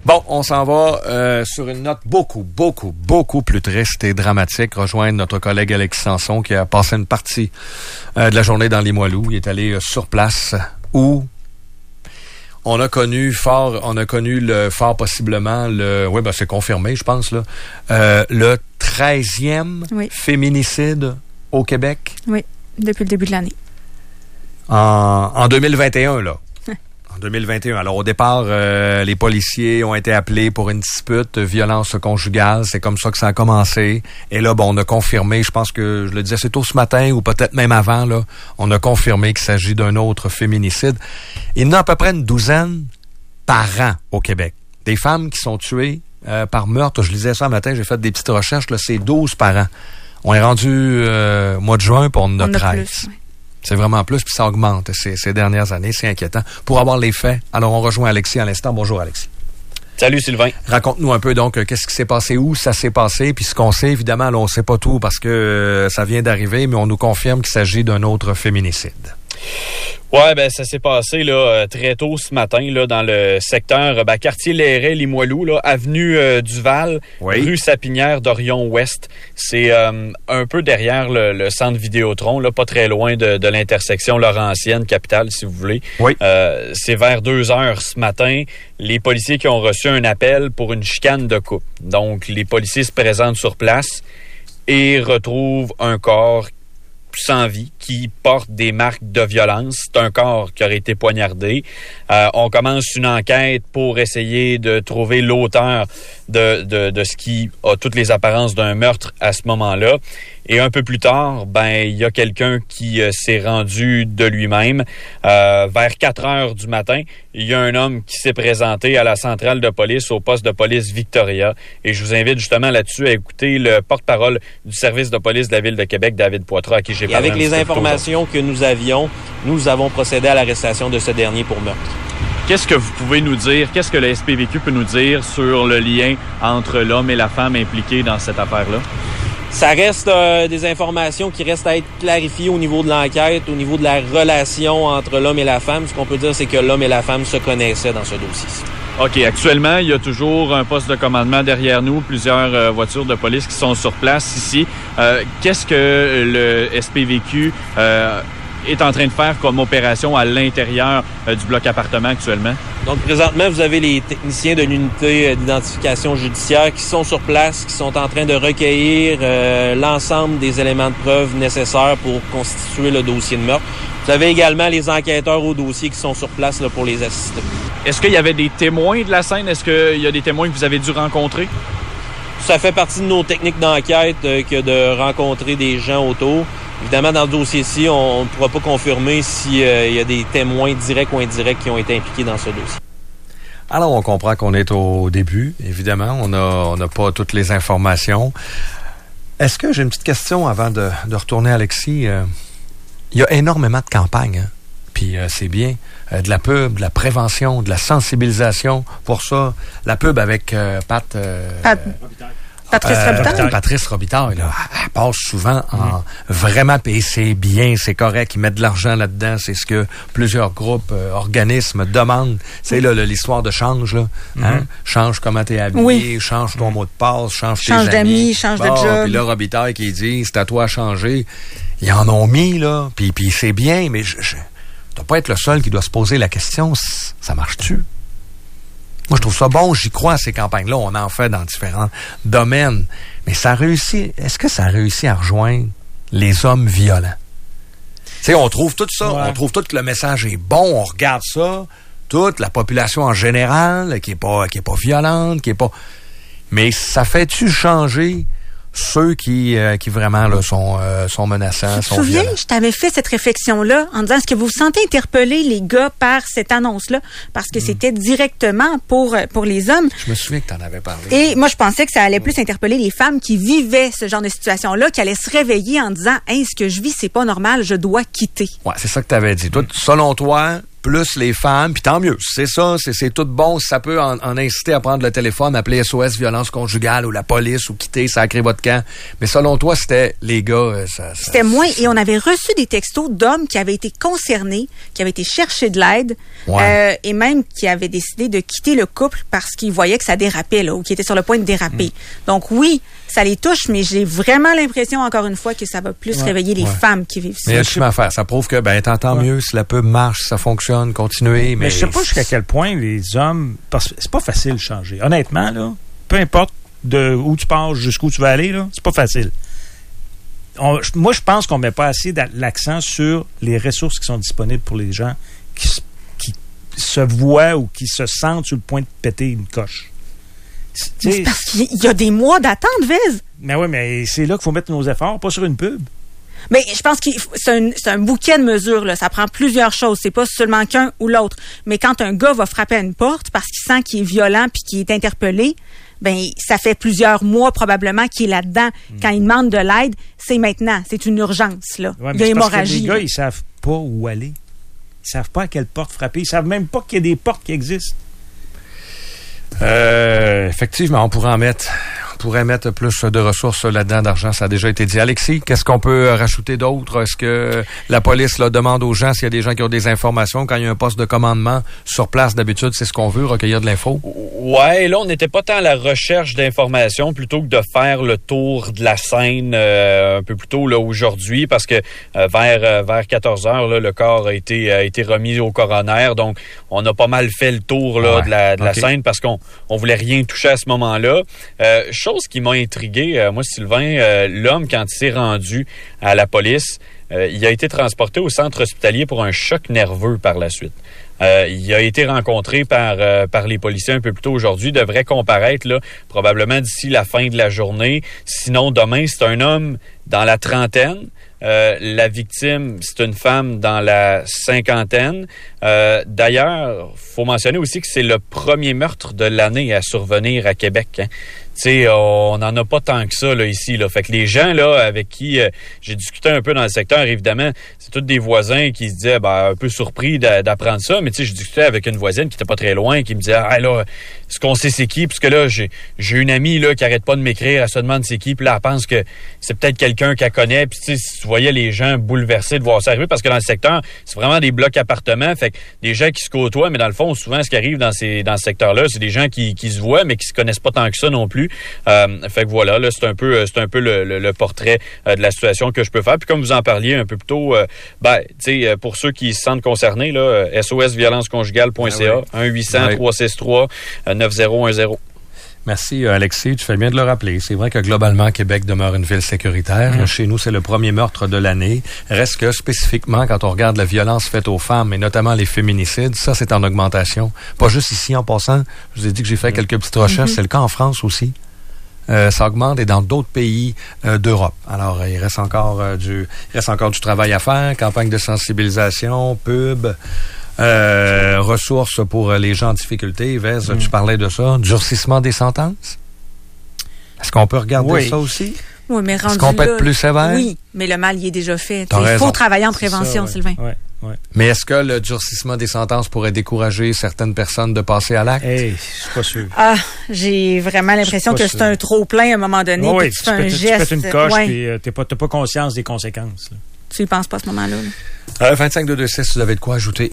Bon, on s'en va sur une note beaucoup plus triste et dramatique. Rejoindre notre collègue Alexis Sanson qui a passé une partie de la journée dans Limoilou. Il est allé sur place où on a connu fort possiblement c'est confirmé, je pense, là, le 13e féminicide au Québec. Oui, depuis le début de l'année. En 2021, là. En 2021. Alors, au départ, les policiers ont été appelés pour une dispute, violence conjugale. C'est comme ça que ça a commencé. Et là, on a confirmé, je pense que je le disais assez tôt ce matin, ou peut-être même avant, là, on a confirmé qu'il s'agit d'un autre féminicide. Il y en a à peu près une douzaine par an au Québec. Des femmes qui sont tuées par meurtre. Je lisais ça ce matin, j'ai fait des petites recherches. Là, c'est 12 par an. On est rendu mois de juin, puis on en a 13. Plus, oui. C'est vraiment plus, puis ça augmente ces dernières années. C'est inquiétant. Pour avoir les faits, alors on rejoint Alexis à l'instant. Bonjour, Alexis. Salut, Sylvain. Raconte-nous un peu, donc, qu'est-ce qui s'est passé, où ça s'est passé, puis ce qu'on sait, évidemment, là, on sait pas tout parce que ça vient d'arriver, mais on nous confirme qu'il s'agit d'un autre féminicide. Ouais, ça s'est passé là très tôt ce matin là dans le secteur quartier Lairet, Limoilou, là, avenue Duval, rue Sapinière d'Orion-Ouest. C'est un peu derrière le centre Vidéotron, là, pas très loin de l'intersection Laurentienne Capitale, si vous voulez. Oui. C'est vers 2h ce matin, les policiers qui ont reçu un appel pour une chicane de couple. Donc les policiers se présentent sur place et retrouvent un corps sans vie, qui porte des marques de violence. C'est un corps qui aurait été poignardé. On commence une enquête pour essayer de trouver l'auteur de ce qui a toutes les apparences d'un meurtre à ce moment-là. Et un peu plus tard, il y a quelqu'un qui s'est rendu de lui-même. Vers 4 heures du matin, il y a un homme qui s'est présenté à la centrale de police, au poste de police Victoria. Et je vous invite justement là-dessus à écouter le porte-parole du service de police de la Ville de Québec, David Poitras, à qui j'ai parlé. Et avec les informations que nous avions, nous avons procédé à l'arrestation de ce dernier pour meurtre. Qu'est-ce que vous pouvez nous dire, qu'est-ce que le SPVQ peut nous dire sur le lien entre l'homme et la femme impliqués dans cette affaire-là? Ça reste des informations qui restent à être clarifiées au niveau de l'enquête, au niveau de la relation entre l'homme et la femme. Ce qu'on peut dire, c'est que l'homme et la femme se connaissaient dans ce dossier-ci. OK. Actuellement, il y a toujours un poste de commandement derrière nous, plusieurs voitures de police qui sont sur place ici. Qu'est-ce que le SPVQ est en train de faire comme opération à l'intérieur du bloc appartement actuellement? Donc, présentement, vous avez les techniciens de l'unité d'identification judiciaire qui sont sur place, qui sont en train de recueillir l'ensemble des éléments de preuve nécessaires pour constituer le dossier de meurtre. Vous avez également les enquêteurs au dossier qui sont sur place là, pour les assister. Est-ce qu'il y avait des témoins de la scène? Est-ce qu'il y a des témoins que vous avez dû rencontrer? Ça fait partie de nos techniques d'enquête que de rencontrer des gens autour. Évidemment, dans le dossier-ci, on ne pourra pas confirmer s'il y a des témoins directs ou indirects qui ont été impliqués dans ce dossier. Alors, on comprend qu'on est au début, évidemment. On n'a pas toutes les informations. Est-ce que j'ai une petite question avant de retourner à Alexis? Il y a énormément de campagnes, hein? Puis c'est bien. De la pub, de la prévention, de la sensibilisation. Pour ça, la pub avec Patrice Robitaille, là, elle passe souvent en vraiment, et c'est bien, c'est correct, ils mettent de l'argent là-dedans, c'est ce que plusieurs groupes, organismes demandent. C'est là l'histoire de change, là. Hein? Change comment t'es habillé, change ton mot de passe, change tes amis. Change de job. Puis là, Robitaille qui dit, c'est à toi à changer. Ils en ont mis, là, puis c'est bien, mais je dois pas être le seul qui doit se poser la question, ça marche-tu? Moi, je trouve ça bon, j'y crois à ces campagnes-là. On en fait dans différents domaines. Mais ça réussit. Est-ce que ça réussit à rejoindre les hommes violents? Tu sais, on trouve tout ça. Ouais. On trouve tout que le message est bon. On regarde ça. Toute la population en général, qui est pas violente, qui est pas... Mais ça fait-tu changer ceux qui vraiment là, sont menaçants, sont violents? Je t'avais fait cette réflexion-là en disant, est-ce que vous vous sentez interpellés, les gars, par cette annonce-là? Parce que c'était directement pour les hommes. Je me souviens que tu en avais parlé. Et moi, je pensais que ça allait plus interpeller les femmes qui vivaient ce genre de situation-là, qui allaient se réveiller en disant, hey, ce que je vis, c'est pas normal, je dois quitter. Ouais, c'est ça que tu avais dit. Toi, selon toi, plus les femmes, puis tant mieux. C'est ça, c'est tout bon. Ça peut en inciter à prendre le téléphone, appeler SOS violence conjugale ou la police ou quitter, sacrer votre camp. Mais selon toi, c'était les gars... C'était moins. Et on avait reçu des textos d'hommes qui avaient été concernés, qui avaient été chercher de l'aide, et même qui avaient décidé de quitter le couple parce qu'ils voyaient que ça dérapait, là, ou qui étaient sur le point de déraper. Donc oui, ça les touche, mais j'ai vraiment l'impression, encore une fois, que ça va plus réveiller les femmes qui vivent ça. Mais il y a chemin à faire. Ça prouve que, tant mieux, si la pub marche, ça fonctionne, continuez. Mais je sais pas jusqu'à quel point les hommes... Parce que c'est pas facile de changer. Honnêtement, là, peu importe de où tu pars, jusqu'où tu vas aller, là, c'est pas facile. Moi, je pense qu'on met pas assez l'accent sur les ressources qui sont disponibles pour les gens qui se voient ou qui se sentent sur le point de péter une coche. C'est parce qu'il y a des mois d'attente, Vez. Mais oui, mais c'est là qu'il faut mettre nos efforts, pas sur une pub. Mais je pense que c'est un bouquet de mesures, là. Ça prend plusieurs choses. C'est pas seulement qu'un ou l'autre. Mais quand un gars va frapper à une porte parce qu'il sent qu'il est violent puis qu'il est interpellé, ça fait plusieurs mois probablement qu'il est là-dedans. Quand il demande de l'aide, c'est maintenant. C'est une urgence, là. Ouais, il y a hémorragie. Les gars, ils savent pas où aller. Ils savent pas à quelle porte frapper. Ils savent même pas qu'il y a des portes qui existent. Effectivement, on pourrait mettre plus de ressources là-dedans, d'argent, ça a déjà été dit. Alexis, qu'est-ce qu'on peut rajouter d'autre? Est-ce que la police demande aux gens s'il y a des gens qui ont des informations? Quand il y a un poste de commandement sur place, d'habitude, c'est ce qu'on veut, recueillir de l'info? Ouais, là, on n'était pas tant à la recherche d'informations plutôt que de faire le tour de la scène un peu plus tôt là, aujourd'hui, parce que vers 14 heures, là, le corps a été remis au coroner. Donc, on a pas mal fait le tour là, de la scène parce qu'on voulait rien toucher à ce moment-là. Chose qui m'a intrigué, moi, Sylvain, l'homme, quand il s'est rendu à la police, il a été transporté au centre hospitalier pour un choc nerveux par la suite. Il a été rencontré par les policiers un peu plus tôt aujourd'hui, devrait comparaître là, probablement d'ici la fin de la journée. Sinon, demain, c'est un homme dans la trentaine. La victime, c'est une femme dans la cinquantaine. D'ailleurs, faut mentionner aussi que c'est le premier meurtre de l'année à survenir à Québec. Hein. Tu sais, on n'en a pas tant que ça là ici. Là. Fait que les gens là avec qui j'ai discuté un peu dans le secteur, évidemment, c'est tous des voisins qui se disaient un peu surpris d'apprendre ça. Mais tu sais, j'ai discuté avec une voisine qui était pas très loin, qui me disait là, est-ce qu'on sait c'est qui? Puisque là, j'ai une amie là qui arrête pas de m'écrire, elle se demande c'est qui, puis là, elle pense que c'est peut-être quelqu'un qu'elle connaît. Puis tu sais, si tu voyais les gens bouleversés de voir ça arriver, parce que dans le secteur, c'est vraiment des blocs appartements, fait que des gens qui se côtoient, mais dans le fond, souvent, ce qui arrive dans ce secteur-là, c'est des gens qui se voient, mais qui se connaissent pas tant que ça non plus. Fait que voilà, là, c'est un peu le portrait de la situation que je peux faire. Puis comme vous en parliez un peu plus tôt, tu sais, pour ceux qui se sentent concernés, là, sosviolenceconjugale.ca, 1-800-363-9010. Merci, Alexis. Tu fais bien de le rappeler. C'est vrai que globalement, Québec demeure une ville sécuritaire. Chez nous, c'est le premier meurtre de l'année. Reste que spécifiquement, quand on regarde la violence faite aux femmes, et notamment les féminicides, ça, c'est en augmentation. Pas juste ici, en passant. Je vous ai dit que j'ai fait quelques petites recherches. C'est le cas en France aussi. Ça augmente et dans d'autres pays d'Europe. Alors, il reste encore du travail à faire. Campagne de sensibilisation, pub... ressources pour les gens en difficulté. Vez, tu parlais de ça. Durcissement des sentences? Est-ce qu'on peut regarder ça aussi? Oui, mais rendu est-ce qu'on peut être plus sévère? Oui, mais le mal, il est déjà fait. Il faut travailler en prévention, Sylvain. Ouais. Mais est-ce que le durcissement des sentences pourrait décourager certaines personnes de passer à l'acte? Je suis pas sûr. J'ai vraiment l'impression que c'est un trop-plein à un moment donné. Oui, tu fais un geste. Tu pètes une coche puis t'as pas conscience des conséquences. Là. Tu y penses pas à ce moment-là. 25-226, vous avez de quoi ajouter?